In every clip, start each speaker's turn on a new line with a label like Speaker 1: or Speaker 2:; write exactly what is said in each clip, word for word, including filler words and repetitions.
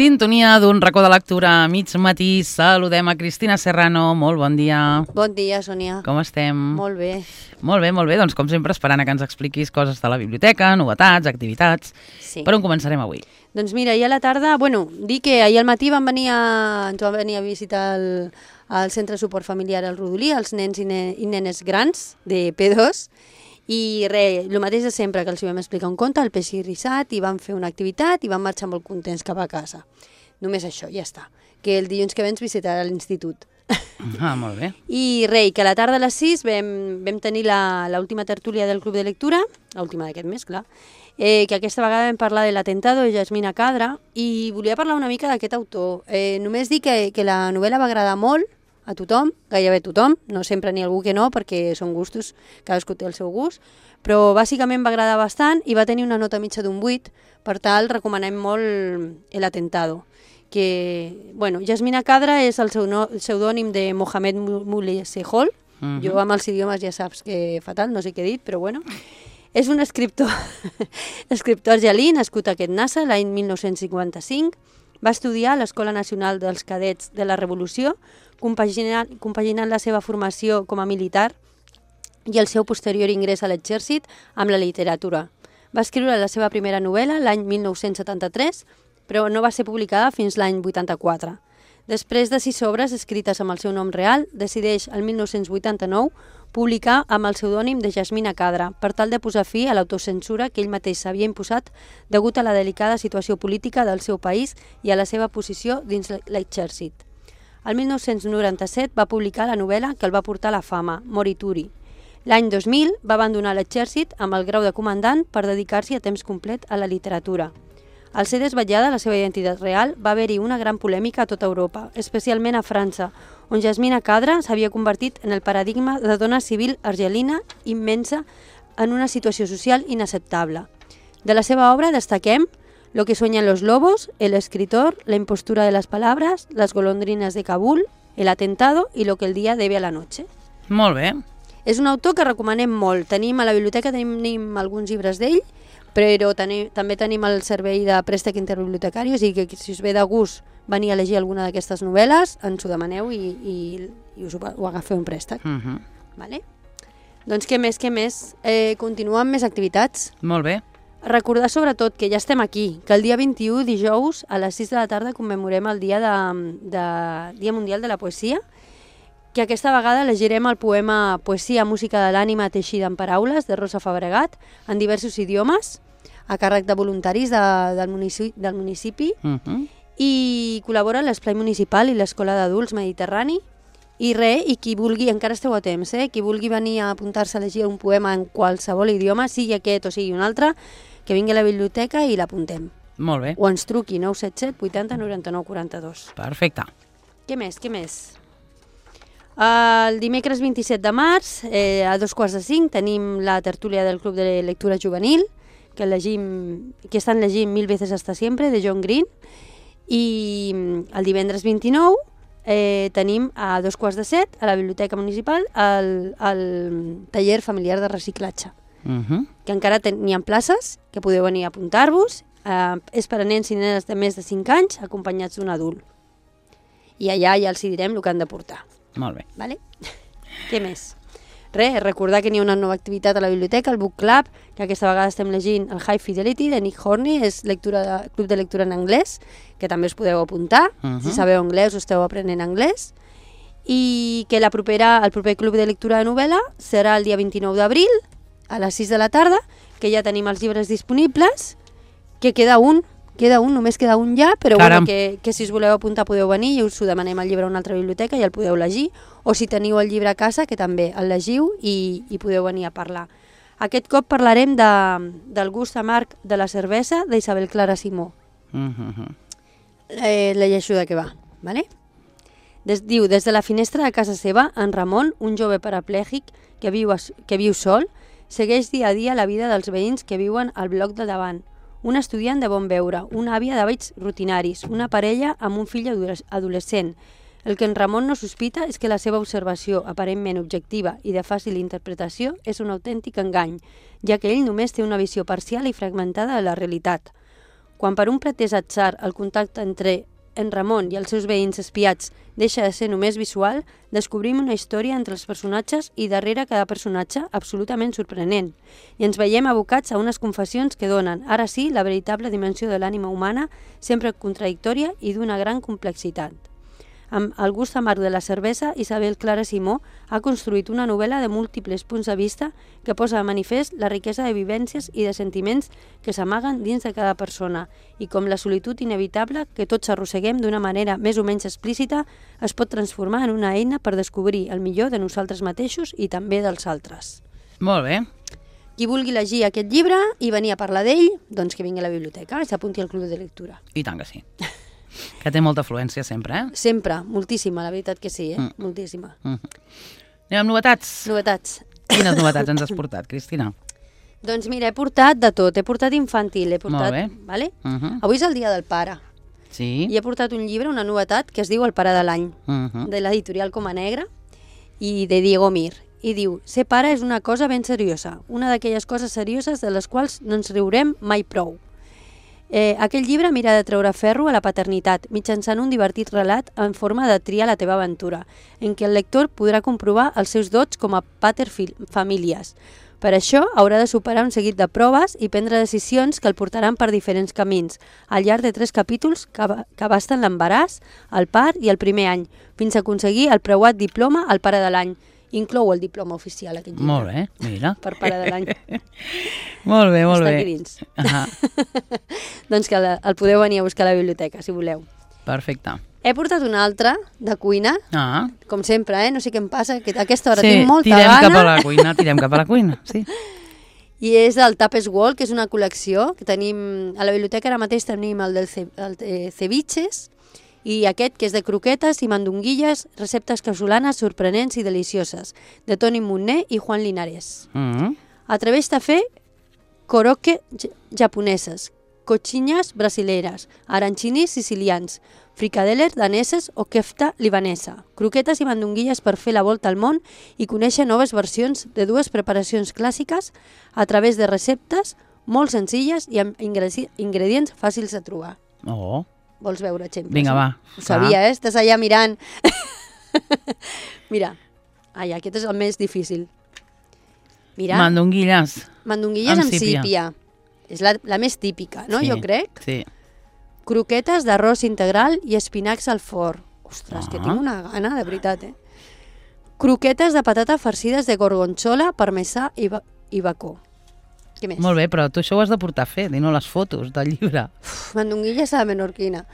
Speaker 1: sintonia d'un racó de lectura a mig matí. Saludem a Cristina Serrano. Molt bon dia.
Speaker 2: Bon dia, Sònia.
Speaker 1: Com estem?
Speaker 2: Molt bé.
Speaker 1: Molt bé, molt bé. Doncs com sempre esperant a que ens expliquis coses de la biblioteca, novetats, activitats.
Speaker 2: Sí.
Speaker 1: Per on començarem avui?
Speaker 2: Doncs mira, ahir a la tarda, bueno, dir que ahir al matí van venir a, ens van venir a visitar el, el Centre de Suport Familiar al Rodolí, els nens i, ne, i nenes grans de P dos, i res, el mateix de sempre, que els vam explicar un conte, el peix rissat, i van fer una activitat i van marxar molt contents cap a casa. Només això, ja està. Que el dilluns que ve ens visitarà l'institut.
Speaker 1: Ah, molt bé.
Speaker 2: I res, que a la tarda a les sis vam, vam tenir l'última tertúlia del Club de Lectura, l'última d'aquest mes, clar, eh, que aquesta vegada vam parlar de l'Atentado de Yasmina Khadra, i volia parlar una mica d'aquest autor. Eh, només dir que, que la novel·la va agradar molt a tothom, gairebé a tothom, no sempre n'hi ha algú que no, perquè són gustos, cadascú té el seu gust, però bàsicament va agradar bastant i va tenir una nota mitja d'un vuit, per tal recomanem molt l'Atentado. Que, bueno, Yasmina Khadra és el seu no, pseudònim de Mohamed Moulay-Sehol. Uh -huh. Jo amb els idiomes ja saps que fatal, no sé què he dit, però bueno. És un escriptor, escriptor argelí, nascut a aquest Nassa l'any mil nou-cents cinquanta-cinc. Va estudiar a l'Escola Nacional dels Cadets de la Revolució, compaginant, compaginant la seva formació com a militar i el seu posterior ingrés a l'exèrcit amb la literatura. Va escriure la seva primera novel·la l'any mil nou-cents setanta-tres, però no va ser publicada fins l'any vuitanta-quatre. Després de sis obres escrites amb el seu nom real, decideix el mil nou-cents vuitanta-nou publicar amb el pseudònim de Yasmina Khadra, per tal de posar fi a l'autocensura que ell mateix s'havia imposat degut a la delicada situació política del seu país i a la seva posició dins l'exèrcit. El mil nou-cents noranta-set va publicar la novel·la que el va portar a la fama, Morituri. L'any dos mil va abandonar l'exèrcit amb el grau de comandant per dedicar-s'hi a temps complet a la literatura. Al ser desvetllada la seva identitat real, va haver-hi una gran polèmica a tota Europa, especialment a França, on Yasmina Khadra s'havia convertit en el paradigma de dona civil argelina immensa en una situació social inacceptable. De la seva obra destaquem Lo que sueñan los lobos, El escritor, La impostura de las palabras, Las golondrinas de Kabul, El atentado i Lo que el día debe a la noche.
Speaker 1: Molt bé.
Speaker 2: És un autor que recomanem molt. Tenim a la biblioteca tenim alguns llibres d'ell, però tenim, també tenim el servei de préstec interbibliotecari, o sigui que si us ve de gust venir a llegir alguna d'aquestes novel·les, ens ho demaneu i, i, i us ho, ho agafeu en préstec. Uh -huh. Vale? Doncs què més, què més? Eh, continuar amb més activitats.
Speaker 1: Molt bé.
Speaker 2: Recordar sobretot que ja estem aquí, que el dia vint-i-u, dijous, a les sis de la tarda commemorem el dia, de, de, dia Mundial de la Poesia, que aquesta vegada llegirem el poema Poesia, música de l'ànima teixida en paraules de Rosa Fabregat en diversos idiomes, a càrrec de voluntaris de, del, municipi, del municipi, uh -huh. i col·labora l'Esplai Municipal i l'Escola d'Adults Mediterrani. I res, i qui vulgui, encara esteu a temps, eh? qui vulgui venir a apuntar-se a llegir un poema en qualsevol idioma, sigui aquest o sigui un altre, que vingui a la biblioteca i l'apuntem.
Speaker 1: Molt bé.
Speaker 2: O ens truqui nou set set vuitanta noranta-nou quaranta-dos.
Speaker 1: Perfecte.
Speaker 2: Què més, què més? El dimecres vint-i-set de març, eh, a dos quarts de cinc, tenim la tertúlia del Club de Lectura Juvenil, que, llegim, que estan llegint Mil veces hasta siempre, de John Green, i el divendres vint-i-nou eh, tenim a dos quarts de set, a la Biblioteca Municipal, el, el taller familiar de reciclatge, uh -huh. que encara n'hi ha places, que podeu venir a apuntar-vos, eh, és per a nens i nenes de més de cinc anys, acompanyats d'un adult. I allà ja els direm el que han de portar.
Speaker 1: Molt bé.
Speaker 2: Vale? Què més? Res, recordar que n'hi ha una nova activitat a la biblioteca, el Book Club, que aquesta vegada estem llegint el High Fidelity de Nick Horney, és lectura de, club de lectura en anglès, que també us podeu apuntar, uh -huh. si sabeu anglès o esteu aprenent anglès, i que la propera, el proper club de lectura de novel·la serà el dia vint-i-nou d'abril, a les sis de la tarda, que ja tenim els llibres disponibles, que queda un, Queda un, només queda un ja, però bueno, que, que si us voleu apuntar podeu venir i us ho demanem el llibre a una altra biblioteca i el podeu llegir, o si teniu el llibre a casa, que també el llegiu i, i podeu venir a parlar. Aquest cop parlarem de, del gust amarg de la cervesa d'Isabel Clara Simó. Uh-huh. eh, la llegeixo de què va, ¿vale? Des, diu, des de la finestra de casa seva, en Ramon, un jove paraplègic que viu, a, que viu sol, segueix dia a dia la vida dels veïns que viuen al bloc de davant. Un estudiant de bon veure, una àvia d'hàbits rutinaris, una parella amb un fill adolescent. El que en Ramon no sospita és que la seva observació, aparentment objectiva i de fàcil interpretació, és un autèntic engany, ja que ell només té una visió parcial i fragmentada de la realitat. Quan per un pretès atzar el contacte entre en Ramon i els seus veïns espiats deixa de ser només visual, descobrim una història entre els personatges i darrere cada personatge absolutament sorprenent. I ens veiem abocats a unes confessions que donen, ara sí, la veritable dimensió de l'ànima humana, sempre contradictòria i d'una gran complexitat. Amb el gust amarg de la cervesa, Isabel Clara Simó ha construït una novel·la de múltiples punts de vista que posa de manifest la riquesa de vivències i de sentiments que s'amaguen dins de cada persona i com la solitud inevitable que tots arrosseguem d'una manera més o menys explícita es pot transformar en una eina per descobrir el millor de nosaltres mateixos i també dels altres.
Speaker 1: Molt bé.
Speaker 2: Qui vulgui llegir aquest llibre i venir a parlar d'ell, doncs que vingui a la biblioteca i s'apunti al club de lectura.
Speaker 1: I tant que sí. Que té molta afluència sempre, eh?
Speaker 2: Sempre, moltíssima, la veritat que sí, eh? Mm. Moltíssima.
Speaker 1: Mm. Anem amb novetats?
Speaker 2: Novetats.
Speaker 1: Quines novetats ens has portat, Cristina?
Speaker 2: Doncs mira, he portat de tot. He portat infantil, he portat...
Speaker 1: Molt bé.
Speaker 2: Vale?
Speaker 1: Uh -huh.
Speaker 2: Avui és el dia del pare.
Speaker 1: Sí.
Speaker 2: I he portat un llibre, una novetat, que es diu El pare de l'any,
Speaker 1: Uh -huh.
Speaker 2: de l'editorial Coma Negra i de Diego Mir. I diu, ser pare és una cosa ben seriosa, una d'aquelles coses serioses de les quals no ens riurem mai prou. Eh, aquell llibre mira de treure ferro a la paternitat mitjançant un divertit relat en forma de triar la teva aventura, en què el lector podrà comprovar els seus dots com a pater famílies. Per això haurà de superar un seguit de proves i prendre decisions que el portaran per diferents camins, al llarg de tres capítols que, que abasten l'embaràs, el part i el primer any, fins a aconseguir el preuat diploma al pare de l'any. Inclou el diploma oficial, aquest llibre.
Speaker 1: Molt bé, mira.
Speaker 2: Per pare de l'any.
Speaker 1: Molt bé, molt
Speaker 2: Està
Speaker 1: bé.
Speaker 2: aquí dins.
Speaker 1: Uh -huh.
Speaker 2: Doncs que la, el podeu venir a buscar a la biblioteca, si voleu.
Speaker 1: Perfecte.
Speaker 2: He portat un altre, de cuina,
Speaker 1: Ah.
Speaker 2: com sempre, eh? No sé què em passa, que a aquesta hora
Speaker 1: Sí,
Speaker 2: tinc molta
Speaker 1: tirem
Speaker 2: gana.
Speaker 1: cap a la cuina, tirem cap a la cuina, sí.
Speaker 2: I és del Tapes Wall, que és una col·lecció que tenim a la biblioteca. Ara mateix tenim el del ce, el de ceviches i aquest que és de croquetes i mandonguilles, receptes casolanes sorprenents i delicioses, de Toni Monner i Juan Linares.
Speaker 1: Mm -hmm.
Speaker 2: Atreveix-te a fer koroke japoneses, cochinyes brasileres, arancinis sicilians, fricadeles daneses o kefta libanesa, croquetes i mandonguilles per fer la volta al món i conèixer noves versions de dues preparacions clàssiques a través de receptes molt senzilles i amb ingredients fàcils de trobar.
Speaker 1: Oh.
Speaker 2: Vols veure exemples?
Speaker 1: Vinga, va.
Speaker 2: Ho sabia, eh? Estàs allà mirant. Mira. Ai, aquest és el més difícil. Mira.
Speaker 1: Mandonguilles.
Speaker 2: Mandonguilles amb, amb sípia. sípia. És la, la més típica, no?
Speaker 1: Sí,
Speaker 2: Jo crec.
Speaker 1: Sí.
Speaker 2: Croquetes d'arròs integral i espinacs al forn. Ostres,
Speaker 1: Ah.
Speaker 2: que tinc una gana, de veritat, eh? Croquetes de patata farcides de gorgonzola, parmesà i, ba i bacó. Què més?
Speaker 1: Molt bé, però tu això ho has de portar a fer, i no les fotos del llibre.
Speaker 2: Uf, mandonguilles a la menorquina.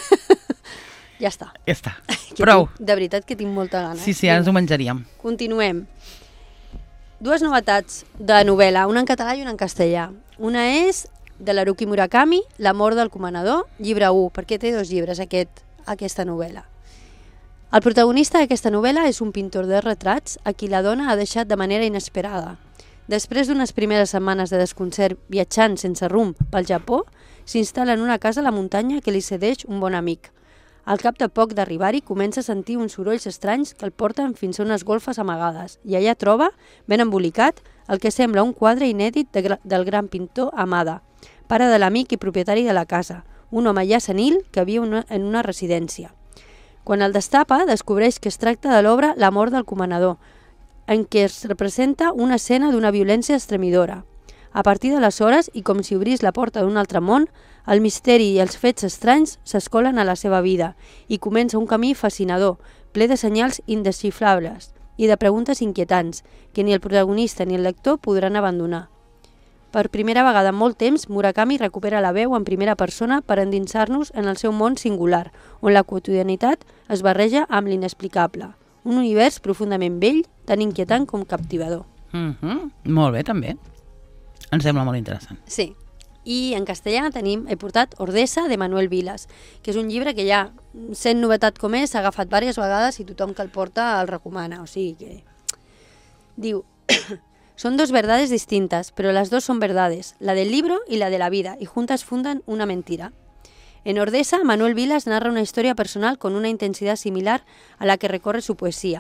Speaker 2: Ja està.
Speaker 1: Ja està.
Speaker 2: Que
Speaker 1: Prou.
Speaker 2: Tinc, de veritat que tinc molta gana.
Speaker 1: Sí, sí, ara ens ho menjaríem.
Speaker 2: Continuem. Dues novetats de novel·la, una en català i una en castellà. Una és de l'Haruki Murakami, L'amor del comanador, llibre u, perquè té dos llibres aquest, aquesta novel·la. El protagonista d'aquesta novel·la és un pintor de retrats a qui la dona ha deixat de manera inesperada. Després d'unes primeres setmanes de desconcert viatjant sense rumb pel Japó, s'instal·la en una casa a la muntanya que li cedeix un bon amic. Al cap de poc d'arribar-hi comença a sentir uns sorolls estranys que el porten fins a unes golfes amagades i allà troba, ben embolicat, el que sembla un quadre inèdit de, del gran pintor Amada, pare de l'amic i propietari de la casa, un home ja senil que viu una, en una residència. Quan el destapa, descobreix que es tracta de l'obra L'amor del comanador, en què es representa una escena d'una violència estremidora. A partir d'aleshores, i com si obrís la porta d'un altre món, el misteri i els fets estranys s'escolen a la seva vida i comença un camí fascinador, ple de senyals indesxifrables i de preguntes inquietants que ni el protagonista ni el lector podran abandonar. Per primera vegada en molt temps, Murakami recupera la veu en primera persona per endinsar-nos en el seu món singular, on la quotidianitat es barreja amb l'inexplicable. Un univers profundament vell, tan inquietant com captivador.
Speaker 1: Mm -hmm. Molt bé, també. Em sembla molt interessant.
Speaker 2: Sí. I en castellà tenim, he portat Ordesa, de Manuel Vilas, que és un llibre que ja, sent novetat com és, s'ha agafat diverses vegades i tothom que el porta el recomana. O sigui que... Diu... Son dos verdades distintas, pero las dos son verdades, la del libro y la de la vida, y juntas fundan una mentira. En Ordesa, Manuel Vilas narra una historia personal con una intensidad similar a la que recorre su poesía.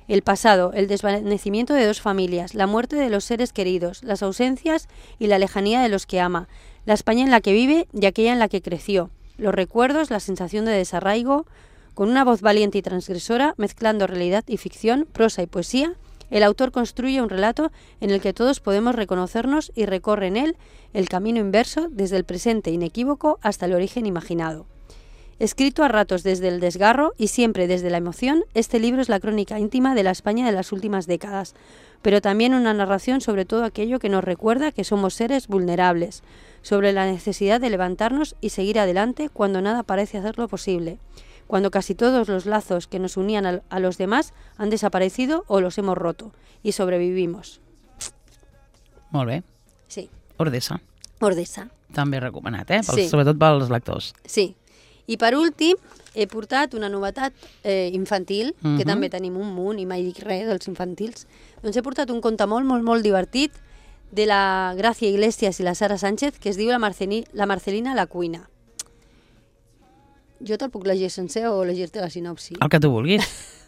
Speaker 2: El pasado, el desvanecimiento de dos familias, la muerte de los seres queridos, las ausencias y la lejanía de los que ama, la España en la que vive y aquella en la que creció, los recuerdos, la sensación de desarraigo. Con una voz valiente y transgresora, mezclando realidad y ficción, prosa y poesía, el autor construye un relato en el que todos podemos reconocernos y recorre en él el camino inverso desde el presente inequívoco hasta el origen imaginado. Escrito a ratos desde el desgarro y siempre desde la emoción, este libro es la crónica íntima de la España de las últimas décadas, pero también una narración sobre todo aquello que nos recuerda que somos seres vulnerables, sobre la necesidad de levantarnos y seguir adelante cuando nada parece hacerlo posible, cuando casi todos los lazos que nos unían a, a los demás han desaparecido o los hemos roto, y sobrevivimos.
Speaker 1: Molt bé.
Speaker 2: Sí.
Speaker 1: Ordesa.
Speaker 2: Ordesa.
Speaker 1: També recomanat, eh? Pels,
Speaker 2: Sí.
Speaker 1: Sobretot pels lectors.
Speaker 2: Sí. I per últim, he portat una novetat eh, infantil, uh-huh. que
Speaker 1: Mhm.
Speaker 2: també tenim un munt i mai dic res dels infantils. Doncs he portat un conte molt, molt, molt divertit de la Gràcia Iglesias i la Sara Sánchez, que es diu La, Marceni, la Marcelina a la cuina. Jo te'l puc llegir sencer o llegir-te la sinopsi?
Speaker 1: El que tu vulguis.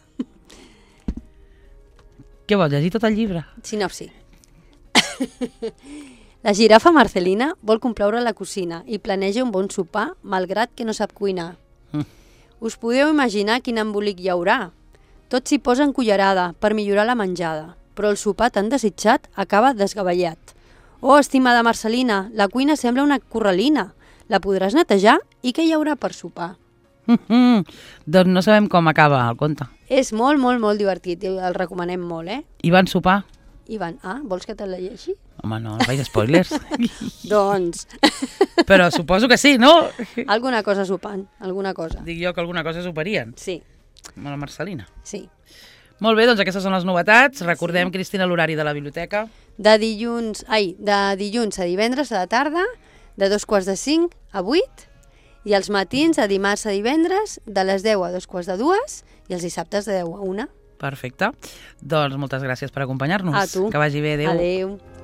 Speaker 1: Què vols, llegir tot el llibre?
Speaker 2: Sinopsi. La girafa Marcelina vol complaure la cosina i planeja un bon sopar, malgrat que no sap cuinar.
Speaker 1: Mm.
Speaker 2: Us podeu imaginar quin embolic hi haurà. Tots s'hi posen cullerada per millorar la menjada, però el sopar tan desitjat acaba desgavellat. Oh, estimada Marcelina, la cuina sembla una corralina. La podràs netejar? I què hi haurà per sopar?
Speaker 1: Mm-hmm. Doncs no sabem com acaba el conte.
Speaker 2: És molt, molt, molt divertit. El recomanem molt, eh?
Speaker 1: I van sopar?
Speaker 2: Ivan, ah, vols que te'l llegeixi?
Speaker 1: Home, no, no faig spoilers.
Speaker 2: Doncs...
Speaker 1: Però suposo que sí, no?
Speaker 2: alguna cosa sopant, alguna cosa.
Speaker 1: Dic jo que alguna cosa soparien.
Speaker 2: Sí,
Speaker 1: Amb la Marcelina.
Speaker 2: sí.
Speaker 1: Molt bé, doncs aquestes són les novetats. Recordem, Cristina, l'horari de la biblioteca.
Speaker 2: De dilluns, ai, de dilluns a divendres a la tarda, de dos quarts de cinc a vuit, i els matins a dimarts a divendres, de les deu a dos quarts de dues, i els dissabtes de deu a una.
Speaker 1: Perfecte. Doncs moltes gràcies per acompanyar-nos.
Speaker 2: A tu.
Speaker 1: Que vagi bé, adéu.
Speaker 2: Adéu.